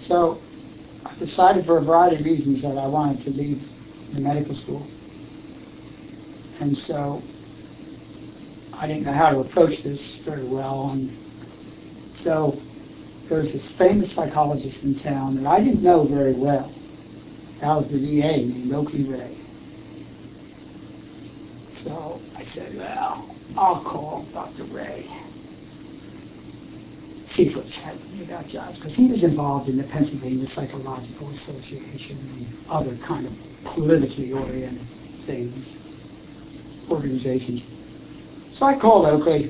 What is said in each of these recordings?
So I decided for a variety of reasons that I wanted to leave the medical school. And so I didn't know how to approach this very well. And so there was this famous psychologist in town that I didn't know very well out of the VA named Oakley Ray. So I said, well, I'll call Dr. Ray. See what's happening about jobs, because he was involved in the Pennsylvania Psychological Association and other kind of politically oriented things, organizations. So I called Oakley,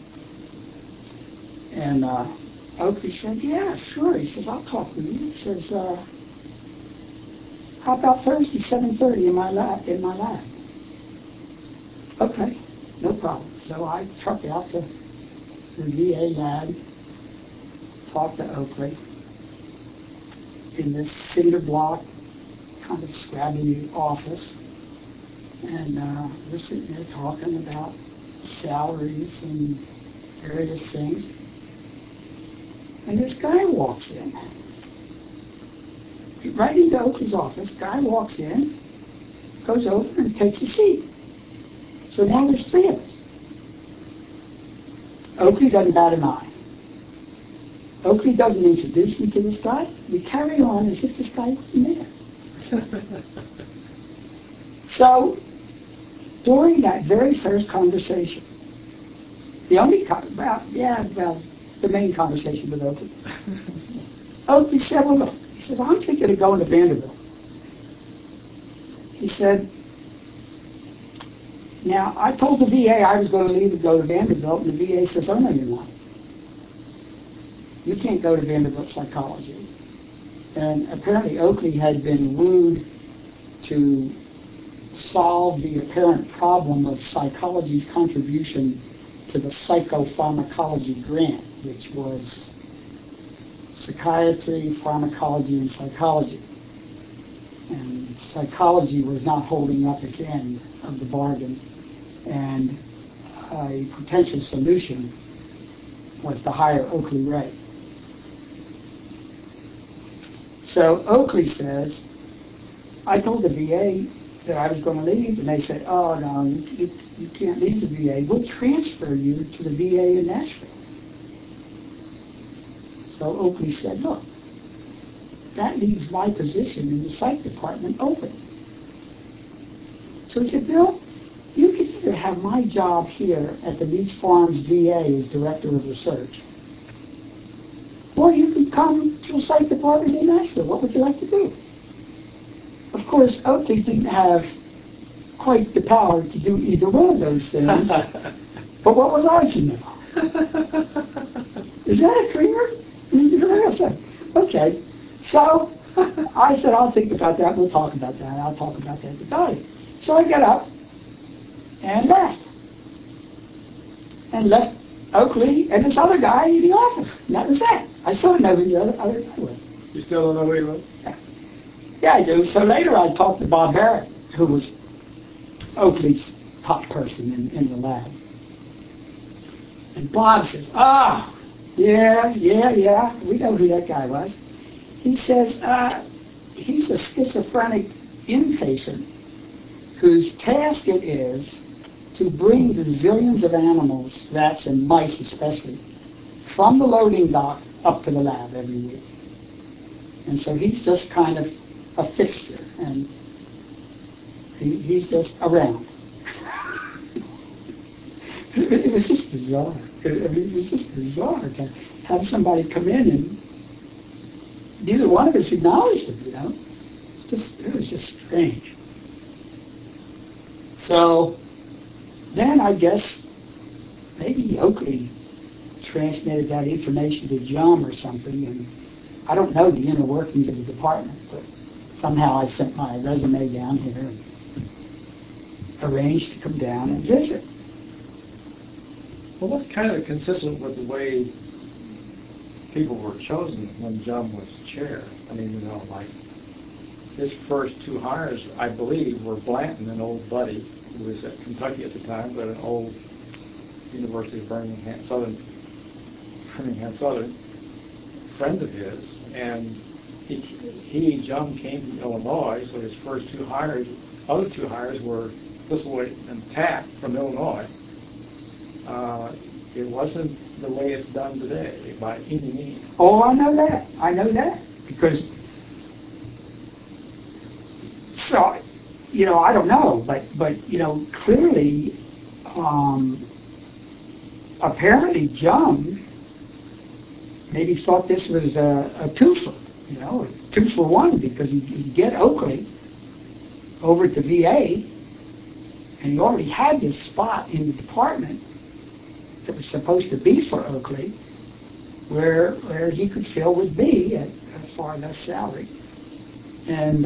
and Oakley said, yeah, sure. He says, I'll talk with you. He says, how about Thursday, 7:30 in my lab? Okay, no problem. So I trucked out to the VA lab, talked to Oakley in this cinder block, kind of scrappy office. And we're sitting there talking about salaries and various things. And this guy walks in. Right into Oakley's office, guy walks in, goes over and takes a seat. So now there's three of us. Oakley doesn't bat an eye. Oakley doesn't introduce me to this guy. We carry on as if this guy wasn't there. So, during that very first conversation, the main conversation with Oakley, Oakley said, well, look, he said, I'm thinking of going to Vanderbilt. He said, now, I told the VA I was going to leave and go to Vanderbilt, and the VA says, oh, no, you're not. You can't go to Vanderbilt Psychology. And apparently Oakley had been wooed to solve the apparent problem of psychology's contribution to the psychopharmacology grant, which was psychiatry, pharmacology, and psychology. And psychology was not holding up its end of the bargain. And a potential solution was to hire Oakley Ray. So Oakley says, I told the VA that I was going to leave, and they said, oh, no, you can't leave the VA. We'll transfer you to the VA in Nashville. So Oakley said, look, that leaves my position in the psych department open. So he said, Bill, you can either have my job here at the Beach Farms VA as Director of Research, or you can come to the psych department in Nashville. What would you like to do? Of course, Oakley didn't have quite the power to do either one of those things. But what was I to know? Is that a dreamer? Okay. So I said, I'll think about that. We'll talk about that. I'll talk about that about it. So I got up and left. And left Oakley and this other guy in the office. And that was that. I still don't know who the other guy was. You still don't know who he was? Yeah, I do. So later I talked to Bob Barrett, who was Oakley's top person in the lab. And Bob says, yeah, we know who that guy was. He says, he's a schizophrenic inpatient whose task it is to bring the zillions of animals, rats and mice especially, from the loading dock up to the lab every week. And so he's just kind of a fixture, and he's just around. It was just bizarre. It was just bizarre to have somebody come in and neither one of us acknowledged him, you know. It was just strange. So then I guess maybe Oakley transmitted that information to Jum or something, and I don't know the inner workings of the department, but somehow I sent my resume down here and arranged to come down and visit. Well, that's kind of consistent with the way people were chosen when Jum was chair. I mean, you know, like his first two hires, I believe, were Blanton, an old buddy who was at Kentucky at the time, but an old University of Birmingham Southern friend of his, and Jum came from Illinois, so his first other two hires were Thistlewaite and Taft from Illinois. It wasn't the way it's done today by any means. Oh, I know that. I know that because. So, I don't know, but clearly, apparently, Jum maybe thought this was a twofer, a 2 for 1, because he'd get Oakley over at the VA, and he already had this spot in the department that was supposed to be for Oakley, where he could fill with B at far less salary, and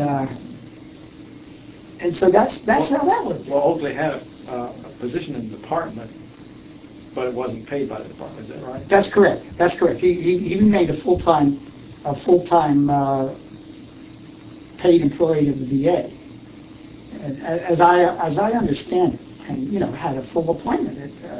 so that's how that worked. Well, Oakley had a position in the department, but it wasn't paid by the department. Is that right? That's correct. He made a full-time paid employee of the VA, and as I understand it, and had a full appointment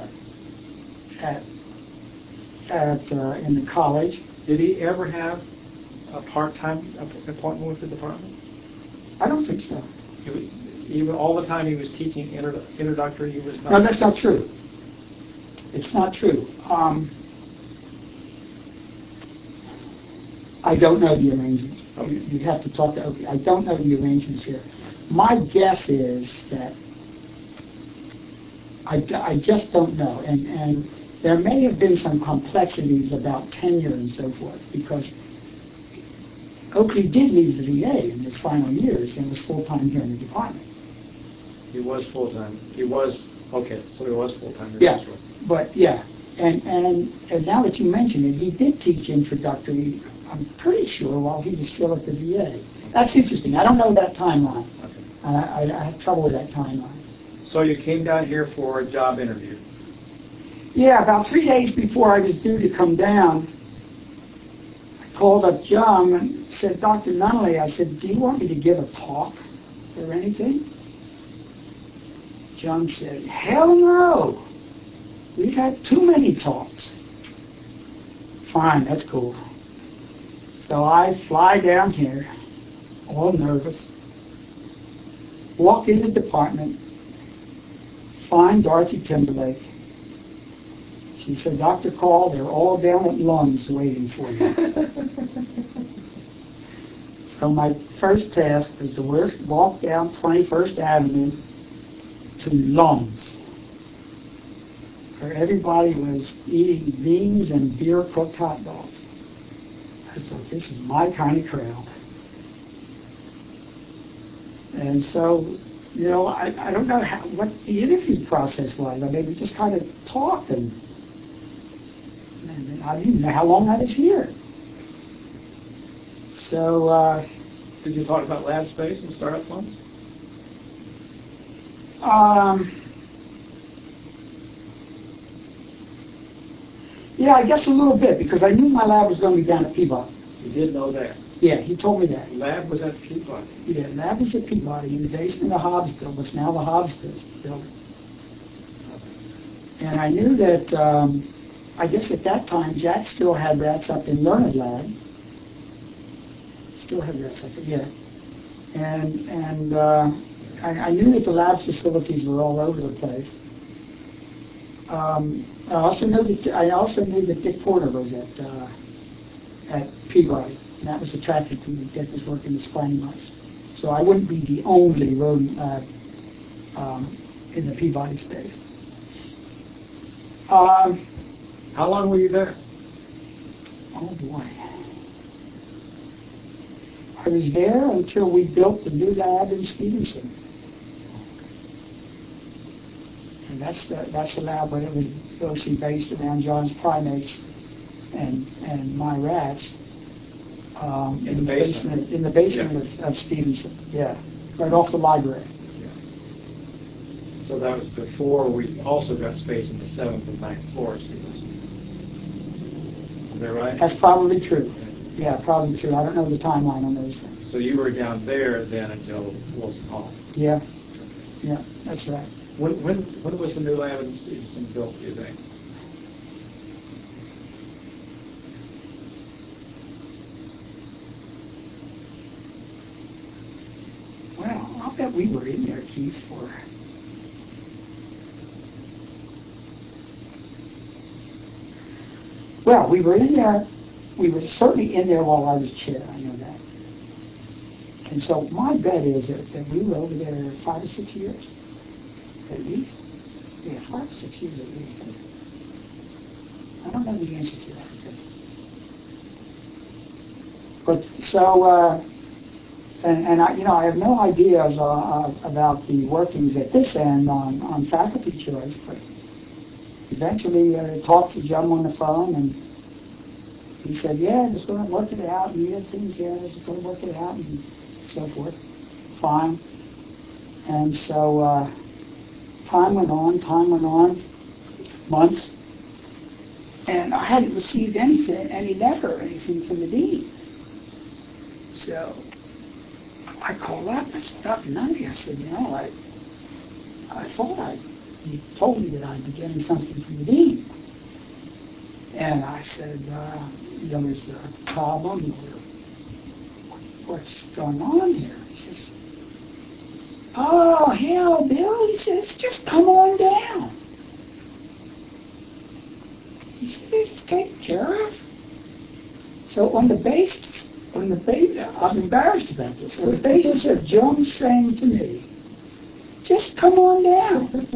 in the college. Did he ever have a part-time appointment with the department? I don't think so. Even all the time he was teaching introductory, he was not. No, that's not true. It's not true. I don't know the arrangements. Okay. You'd have to talk to Oakley. I don't know the arrangements here. My guess is that I just don't know, and there may have been some complexities about tenure and so forth, because Oakley did leave the VA in his final years and was full-time here in the department. He was full-time. So he was full-time. Yeah, but yeah, and now that you mention it, he did teach introductory, I'm pretty sure, while he was still at the VA. That's interesting. I don't know that timeline. Okay. I have trouble with that timeline. So you came down here for a job interview? Yeah, about 3 days before I was due to come down, I called up Jum and said, Dr. Nunnally, I said, do you want me to give a talk or anything? Jum said, hell no. We've had too many talks. Fine, that's cool. So I fly down here, all nervous, walk in the department, find Dorothy Timberlake. She said, Dr. Call, they're all down at Lunds waiting for you. So my first task was to walk down 21st Avenue to Lunds, where everybody was eating beans and beer-cooked hot dogs. I thought, this is my kind of crowd. And so, I don't know what the interview process was. I mean, we just kind of talked, and I didn't know how long I was here. So, did you talk about lab space and startup funds? Yeah, I guess a little bit, because I knew my lab was going to be down at Peabody. You did know that? Yeah, he told me that. Lab was at Peabody? Yeah, lab was at Peabody in the basement of Hobbsville, what's now the Hobbsville building. And I knew that, I guess at that time, Jack still had rats up in Learned Lab. Still had rats up there, yeah. And I knew that the lab facilities were all over the place. I also knew that Dick Porter was at Peabody, and that was attractive to me. Dick was working with spiny mice, so I wouldn't be the only rodent lab in the Peabody space. How long were you there? Oh boy, I was there until we built the new lab in Stevenson. And that's the lab where it was mostly based around John's primates and my rats in the basement of Stevenson. Yeah, right off the library. Yeah. So that was before we also got space in the 7th and 9th floors. Is that right? That's probably true. Yeah, probably true. I don't know the timeline on those things. So you were down there then until Wilson Hall. Yeah, that's right. When was the new lab in Stevenson built, do you think? bet we were in there, Keith, for... Well, we were in there. We were certainly in there while I was chair. I know that. And so my bet is that we were over there 5 or 6 years, at least. Yeah, 5 or 6 years at least. I don't know the answer to that. But so, and I, I have no ideas about the workings at this end on faculty choice, but eventually talked to Jim on the phone, and he said, yeah, just going to work it out, and the other things, yeah, just going to work it out, and so forth. Fine. And so time went on, months, and I hadn't received any letter or anything from the dean. So I called up, I said, nothing. I said, I thought you told me that I'd be getting something from the dean. And I said, is there a problem? What's going on here? He says, oh, hell, Bill, he says, just come on down. He said, it's taken care of. So on the basis, I'm embarrassed about this, on the basis of John saying to me, just come on down.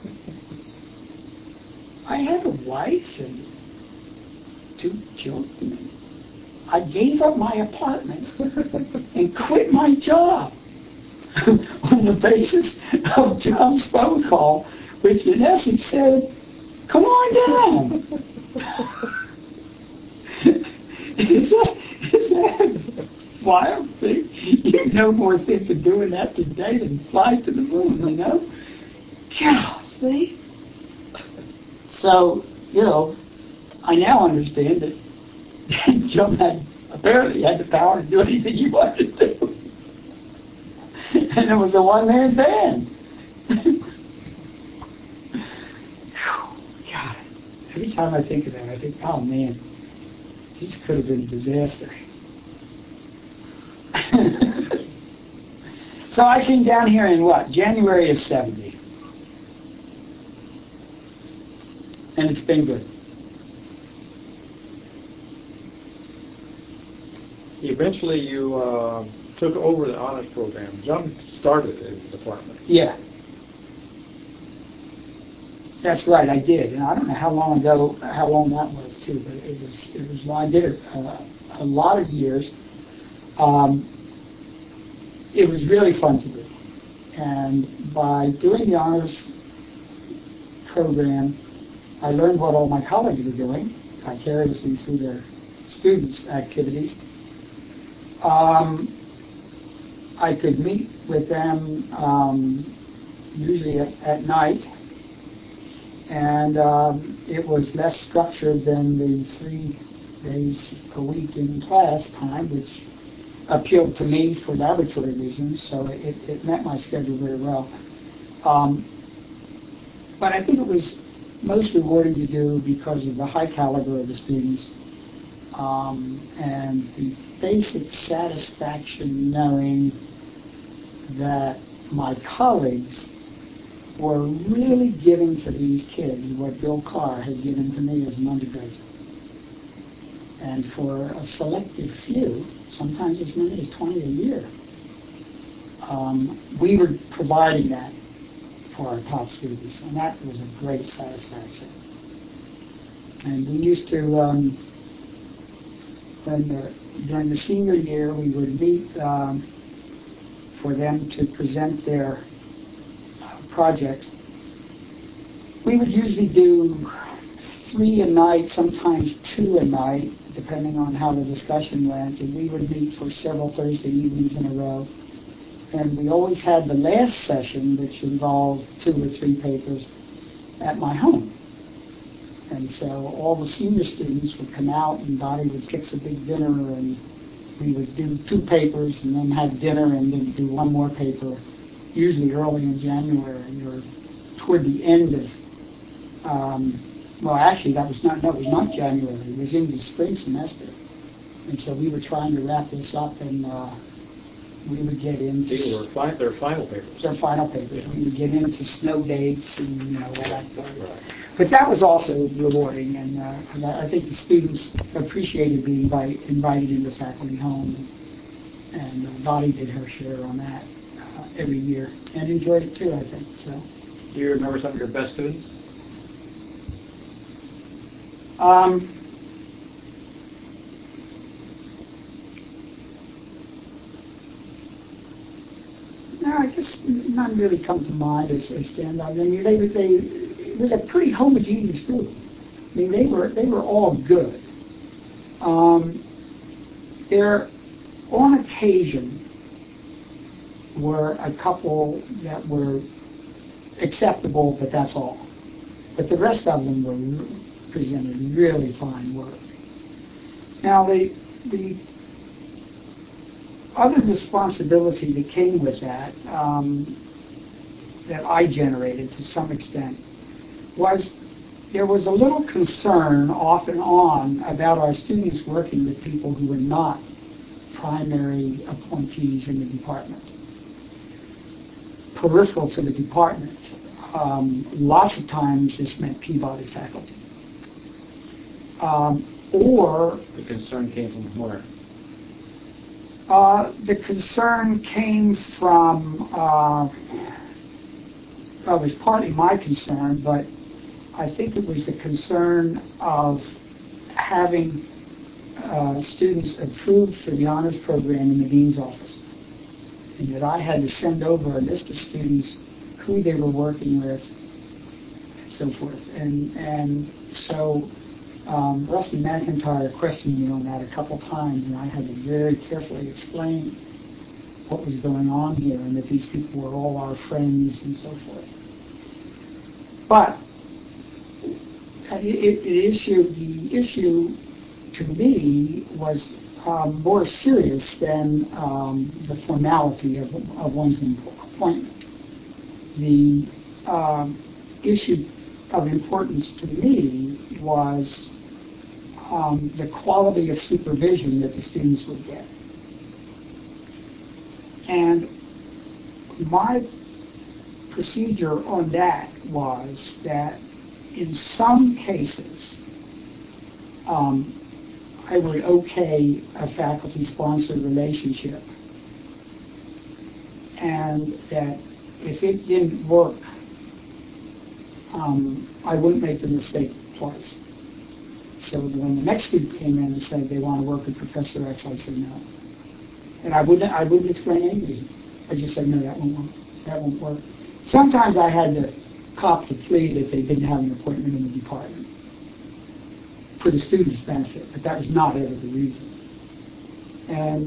I had a wife and 2 children. I gave up my apartment and quit my job on the basis of John's phone call, which in essence said, come on down. Is that wild thing? You no more think of doing that today than fly to the moon, Golly. So, I now understand that John apparently had the power to do anything he wanted to do. And it was a one-man band. God, every time I think of that, I think, oh man, this could have been a disaster. So I came down here in January of 70. And it's been good. Eventually you took over the honors program. John started in the department. Yeah. That's right, I did. And I don't know how long that was too, but it was I did it a lot of years. It was really fun to do. And by doing the honors program, I learned what all my colleagues were doing vicariously through their students' activities. I could meet with them usually at night, and it was less structured than the 3 days a week in class time, which appealed to me for laboratory reasons, so it met my schedule very well. But I think it was most rewarding to do because of the high caliber of the students and the basic satisfaction knowing that my colleagues were really giving to these kids what Bill Carr had given to me as an undergraduate. And for a selected few, sometimes as many as 20 a year, we were providing that for our top students, and that was a great satisfaction. And we used to, during the senior year, we would meet for them to present their projects. We would usually do 3 a night, sometimes 2 a night, depending on how the discussion went, and we would meet for several Thursday evenings in a row. And we always had the last session, which involved 2 or 3 papers, at my home. And so all the senior students would come out, and Dottie would fix a big dinner, and we would do 2 papers, and then have dinner, and then do 1 more paper, usually early in January, or toward the end of, well, actually, it was not January. It was in the spring semester. And so we were trying to wrap this up in we would get into These were their final papers. their final papers. We would get into snow dates and all that. Right. But that was also rewarding, and I think the students appreciated being invited into faculty home, and Dottie did her share on that every year, and enjoyed it too, I think. So. Do you remember some of your best students? No, I guess none really come to mind as stand out. I mean, it was a pretty homogeneous group. I mean, they were all good. There, on occasion, were a couple that were acceptable, but that's all. But the rest of them presented really fine work. Now, the other responsibility that came with that, that I generated to some extent, was there was a little concern off and on about our students working with people who were not primary appointees in the department, peripheral to the department. Lots of times this meant Peabody faculty. Or the concern came from where? The concern came from, it was partly my concern, but I think it was the concern of having students approved for the honors program in the dean's office, and that I had to send over a list of students, who they were working with, and so forth. And so Rusty McIntyre questioned me on that a couple times, and I had to very carefully explain what was going on here, and that these people were all our friends and so forth. But the issue to me was more serious than the formality of one's appointment. The issue of importance to me was the quality of supervision that the students would get. And my procedure on that was that in some cases, I would okay a faculty-sponsored relationship, and that if it didn't work, I wouldn't make the mistake twice. So when the next student came in and said they want to work with Professor X, I said no. And I wouldn't explain any reason. I just said, no, that won't work. Sometimes I had to cop the plea that they didn't have an appointment in the department for the student's benefit, but that was not ever the reason. And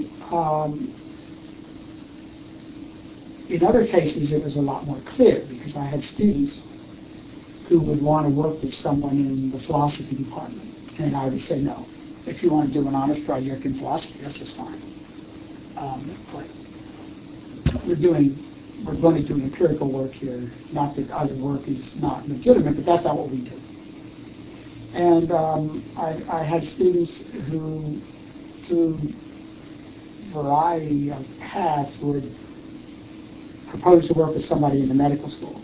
in other cases, it was a lot more clear, because I had students who would want to work with someone in the philosophy department, and I would say no. If you want to do an honors project in philosophy, that's just fine. But we're going to do empirical work here. Not that other work is not legitimate, but that's not what we do. And I had students who, through a variety of paths, would propose to work with somebody in the medical school.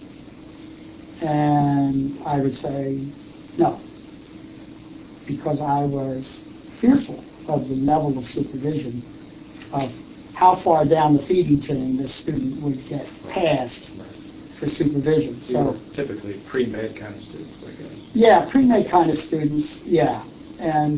And I would say no, because I was fearful of the level of supervision, of how far down the feeding chain this student would get passed for supervision. So typically pre-med kind of students, I guess. Yeah, pre-med kind of students. Yeah, and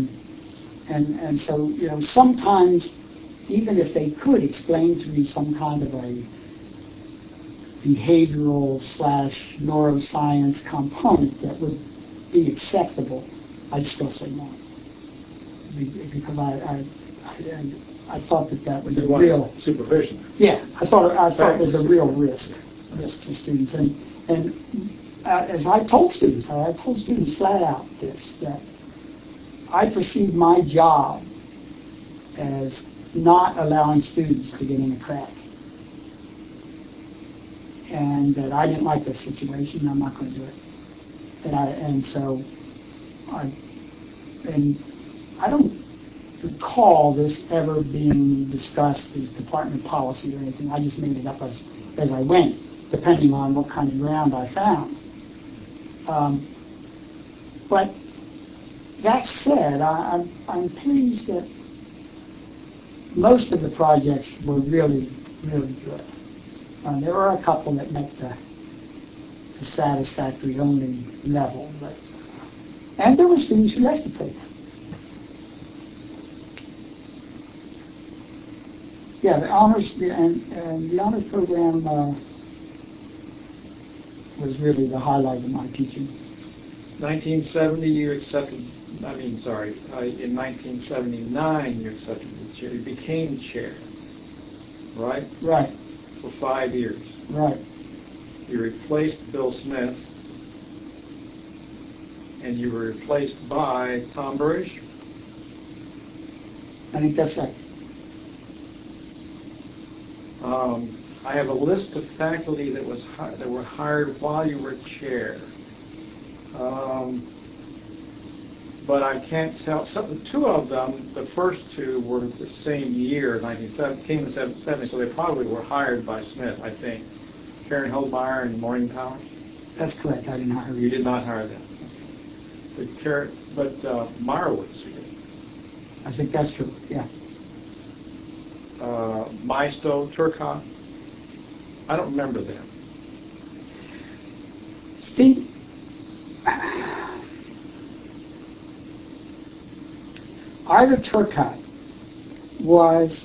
so sometimes even if they could explain to me some kind of a behavioral / neuroscience component that would be acceptable, I'd still say no, because I thought that was a real supervision. Yeah, I thought it was a real risk to students, and as I told students flat out that I perceived my job as not allowing students to get in a crack, and that I didn't like the situation. I'm not going to do it, and I don't recall this ever being discussed as department policy or anything. I just made it up as I went, depending on what kind of ground I found. But that said, I'm pleased that most of the projects were really, really good. There were a couple that met the satisfactory only level, and there were students who liked the program. Yeah, the honors and the honors program was really the highlight of my teaching. 1970, you accepted. In 1979, you accepted the chair. You became chair, right? Right. For 5 years. Right. You replaced Bill Smith, and you were replaced by Tom Burrish. I think that's right. I have a list of faculty that were hired while you were chair. But I can't tell. Two of them, the first two were the same year, 1970, so they probably were hired by Smith, I think. Karen Holdmeyer and Maureen Powers. That's correct. I did not hire them. You did not hire them. But Meyerowitz did. I think that's true, yeah. Maisto, Turcotte. I don't remember them. Steve, Ira Turcotte was,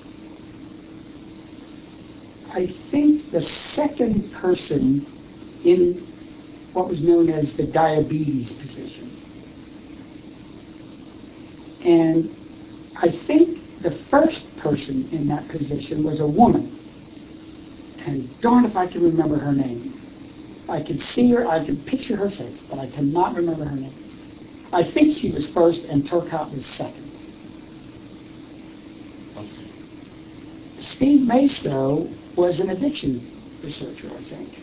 I think, the second person in what was known as the diabetes position. And I think the first person in that position was a woman. And darn if I can remember her name. I could see her, I could picture her face, but I cannot remember her name. I think she was first and Turcotte was second. Steve Maisto was an addiction researcher, I think.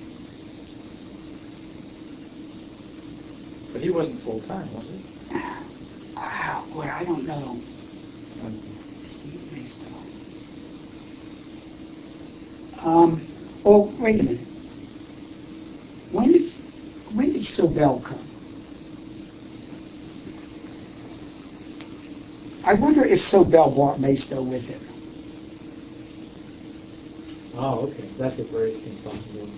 But he wasn't full-time, was he? Wow, boy, I don't know. Steve Maisto. Oh, wait a minute. When did Sobel come? I wonder if Sobel brought Maisto with him. Oh, okay. That's a very interesting possibility.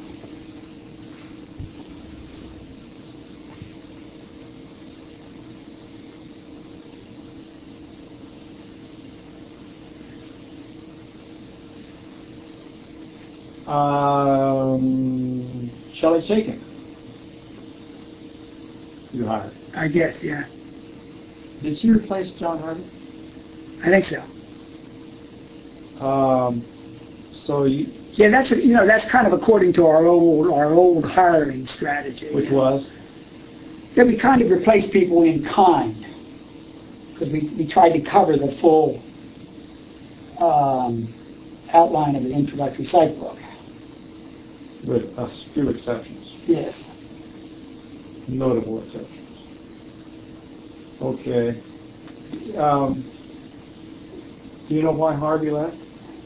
Shelley Shakin. You hired. I guess, yeah. Did she replace John Hardy? I think so. So you. Yeah, that's kind of according to our old hiring strategy. Which was? That we kind of replaced people in kind, because we tried to cover the full outline of the introductory psych book. With a few exceptions. Yes. Notable exceptions. Okay. Do you know why Harvey left?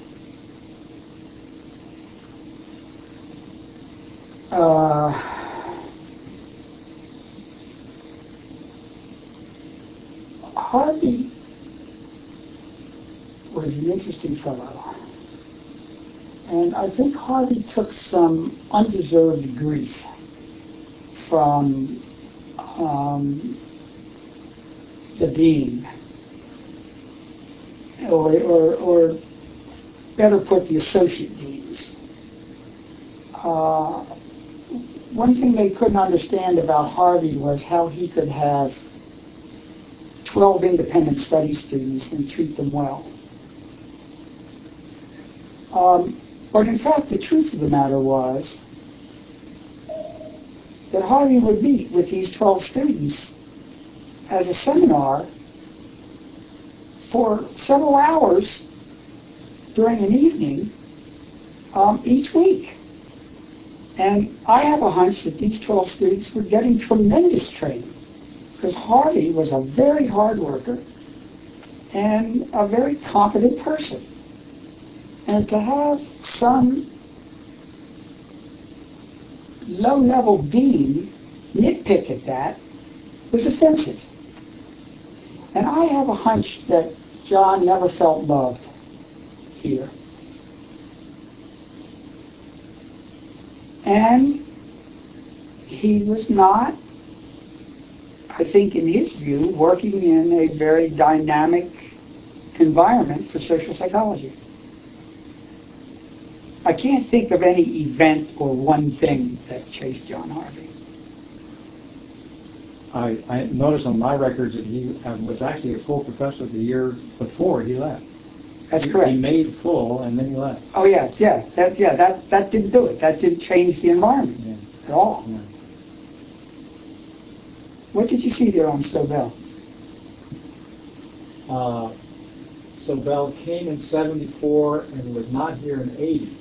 Harvey was an interesting fellow. And I think Harvey took some undeserved grief from the dean, or better put, the associate deans. One thing they couldn't understand about Harvey was how he could have 12 independent study students and treat them well. But in fact, the truth of the matter was that Harvey would meet with these 12 students as a seminar for several hours during an evening each week. And I have a hunch that these 12 students were getting tremendous training, because Harvey was a very hard worker, and a very competent person. And to have some low-level dean nitpick at that was offensive. And I have a hunch that John never felt loved here. And he was not, I think in his view, working in a very dynamic environment for social psychology. I can't think of any event or one thing that chased John Harvey. I noticed on my records that he was actually a full professor the year before he left. That's correct. He made full and then he left. Oh yeah. That didn't do it. That didn't change the environment at all. Yeah. What did you see there on Sobel? Sobel came in 74 and was not here in 80.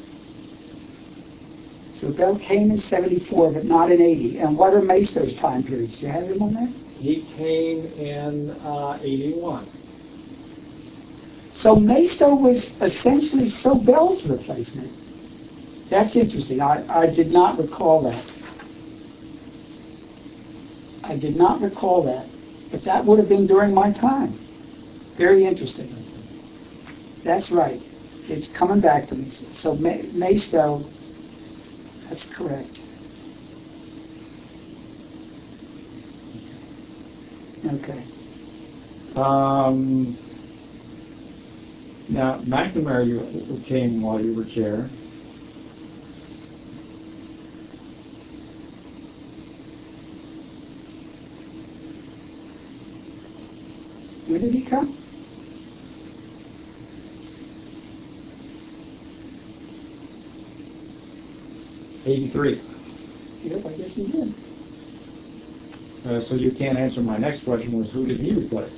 Sobel came in 74, but not in 80. And what are Maisto's time periods? Do you have them on there? He came in 81. So Maisto was essentially Sobel's replacement. That's interesting. I did not recall that. I did not recall that. But that would have been during my time. Very interesting. That's right. It's coming back to me. So Maisto, that's correct. Okay. Now, McNamara, you came while you were chair. When did he come? '83. Yep, I guess he did. So you can't answer my next question was who did he replace?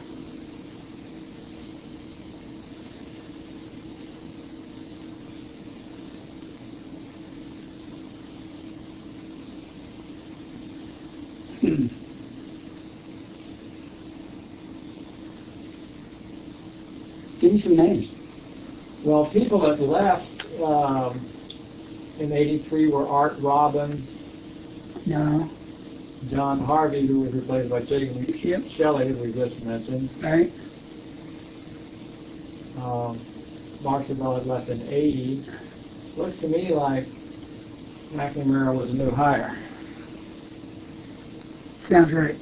Give me some names. Well, people that left in 83 were Art Robbins, No. John Harvey, who was replaced by Jacob Yep. Shelley, who we just mentioned. Right. Mark Sobel had left in 80. Looks to me like McNamara was a new hire. Sounds right.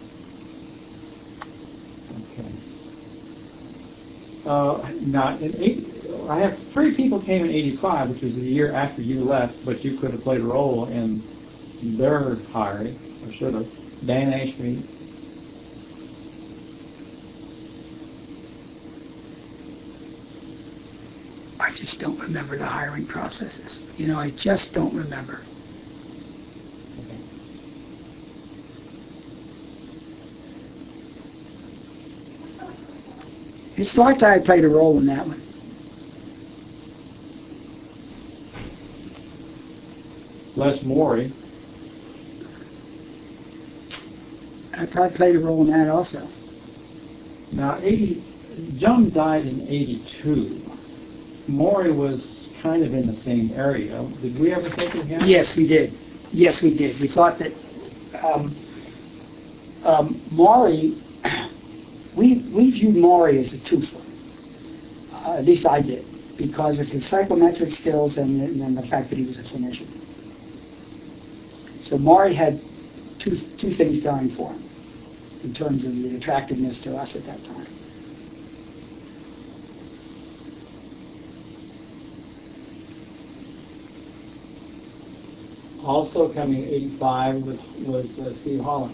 Okay. Now, I have 3 people came in '85, which was the year after you left, but you could have played a role in their hiring, or should have. Dan Ashby. I just don't remember the hiring processes. I just don't remember. It's like I played a role in that one. Les Morey. I probably played a role in that also. Now, John died in '82. Morey was kind of in the same area. Did we ever think of him? Yes, we did. Yes, we did. We thought that Maury, we viewed Maury as a twofer. At least I did, because of his psychometric skills and the fact that he was a clinician. So Maury had two things going for him in terms of the attractiveness to us at that time. Also coming in '85 was Steve Holland.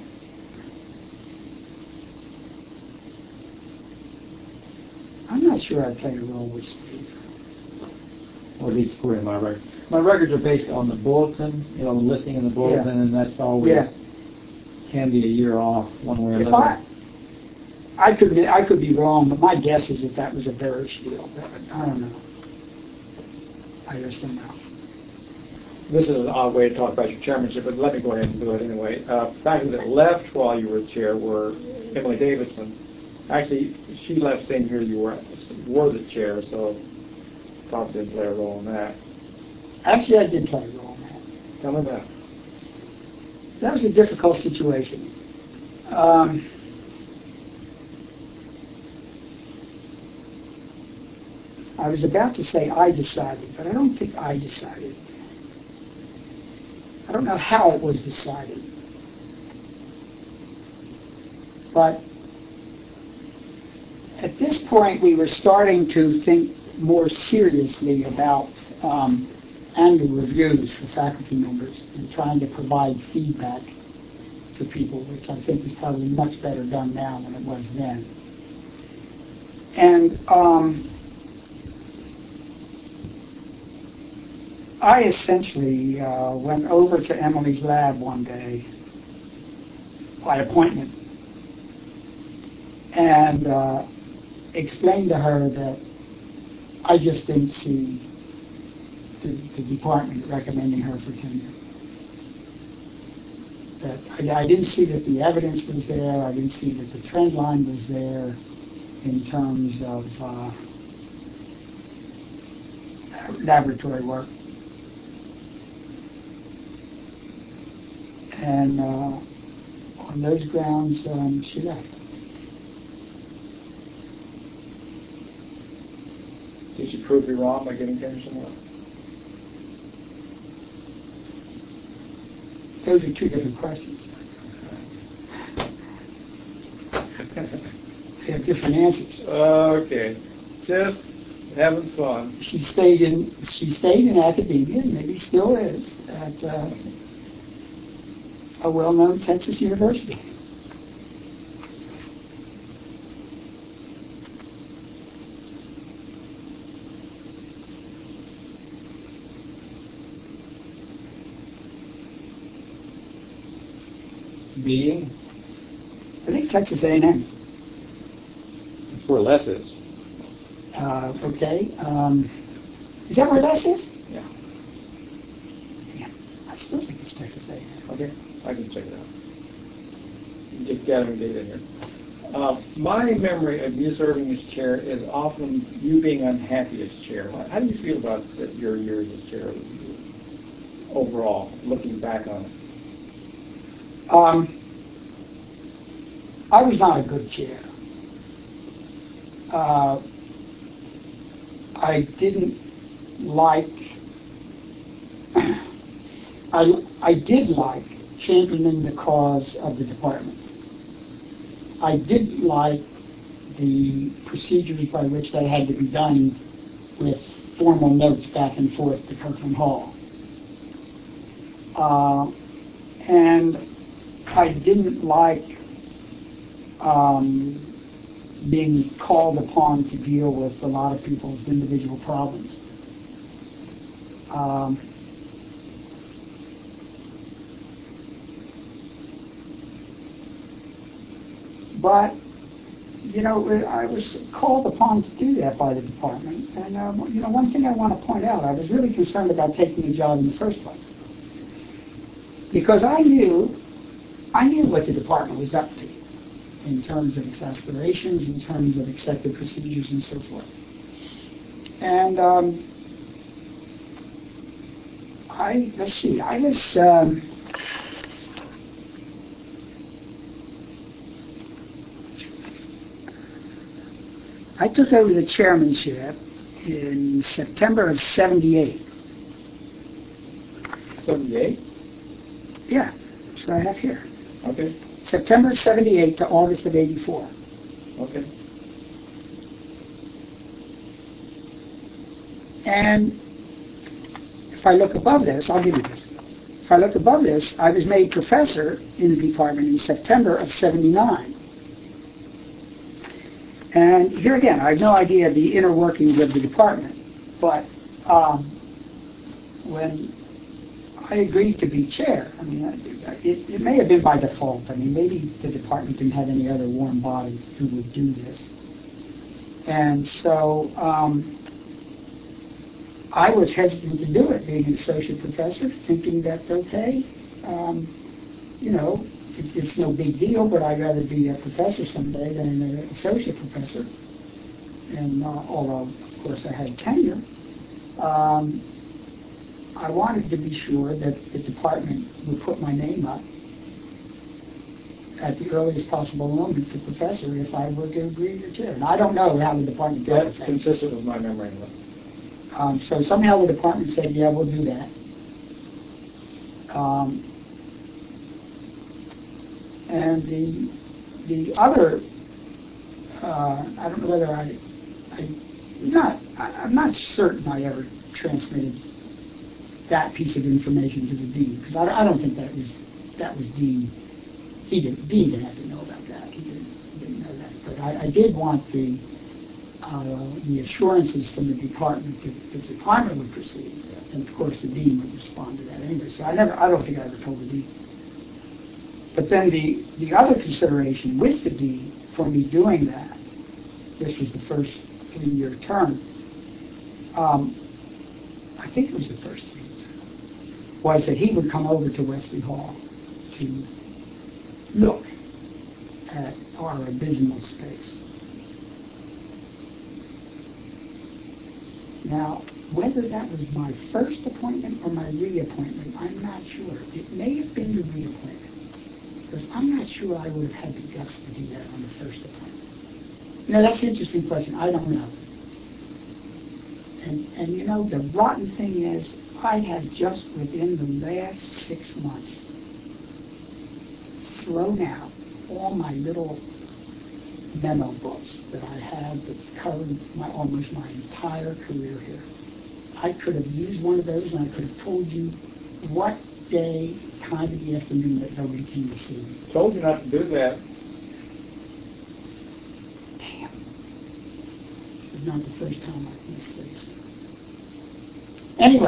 I'm not sure I played a role with Steve. Or at least according to my record. My records are based on the bulletin, the listing in the bulletin, and that's always can be a year off one way or another. I could be wrong, but my guess is that was a bearish deal. I don't know. I just don't know. This is an odd way to talk about your chairmanship, but let me go ahead and do it anyway. Faculty that left while you were chair were Emily Davidson, Actually, she left saying here you wore the chair, so probably didn't play a role in that. Actually, I did play a role in that. Tell me about it. That was a difficult situation. I was about to say I decided, but I don't think I decided. I don't know how it was decided. But at this point, we were starting to think more seriously about annual reviews for faculty members and trying to provide feedback to people, which I think is probably much better done now than it was then. And I essentially went over to Emily's lab one day by appointment and explained to her that I just didn't see the department recommending her for tenure. That I didn't see that the evidence was there. I didn't see that the trend line was there in terms of laboratory work. And on those grounds, she left. Did she prove you wrong by getting tenure somewhere? Those are two different questions. They have different answers. Okay, just having fun. She stayed in academia, and maybe still is, at a well-known Texas university. Being? I think Texas A&M. That's where Les is. Okay. Is that where Les is? Yeah. Yeah. I still think it's Texas A&M. Okay, I can check it out. Just gathering data here. My memory of you serving as chair is often you being unhappy as chair. How do you feel about your years as chair overall, looking back on it? I was not a good chair. I didn't like. I did like championing the cause of the department. I did like the procedures by which they had to be done with formal notes back and forth to Kirkland Hall. And I didn't like being called upon to deal with a lot of people's individual problems. But, I was called upon to do that by the department. And, one thing I want to point out, I was really concerned about taking the job in the first place. Because I knew what the department was up to in terms of its aspirations, in terms of accepted procedures, and so forth. And I took over the chairmanship in September of 78. 78? Yeah, that's what I have here. Okay. September of 78 to August of 84. Okay. And if I look above this, I'll give you this. If I look above this, I was made professor in the department in September of 79. And here again, I have no idea of the inner workings of the department, but when I agreed to be chair, it may have been by default. Maybe the department didn't have any other warm body who would do this. And so I was hesitant to do it, being an associate professor, thinking that, okay, it's no big deal, but I'd rather be a professor someday than an associate professor. And although, of course, I had tenure, I wanted to be sure that the department would put my name up at the earliest possible moment for professor if I were to agree to chair. And I don't know how the department dealt with That's that. consistent with my memory. So somehow the department said, yeah, we'll do that. And the other, I don't know whether I'm not certain I ever transmitted that piece of information to the dean, because I don't think that was dean. Dean didn't have to know about that. He didn't know that. But I did want the assurances from the department that the department would proceed, and of course the dean would respond to that anyway. So I don't think I ever told the dean. But then the other consideration with the dean for me doing that, this was the first 3-year term, I think it was the first 3 years, was that he would come over to Wesley Hall to look at our abysmal space. Now, whether that was my first appointment or my reappointment, I'm not sure. It may have been the reappointment, because I'm not sure I would have had the guts to do that on the first appointment. That's an interesting question. I don't know. And the rotten thing is, I had just within the last 6 months thrown out all my little memo books that I had that covered almost my entire career here. I could have used one of those, and I could have told you what day, time of the afternoon that nobody came to see me. Told you not to do that. Damn. This is not the first time I've missed this. Anyway.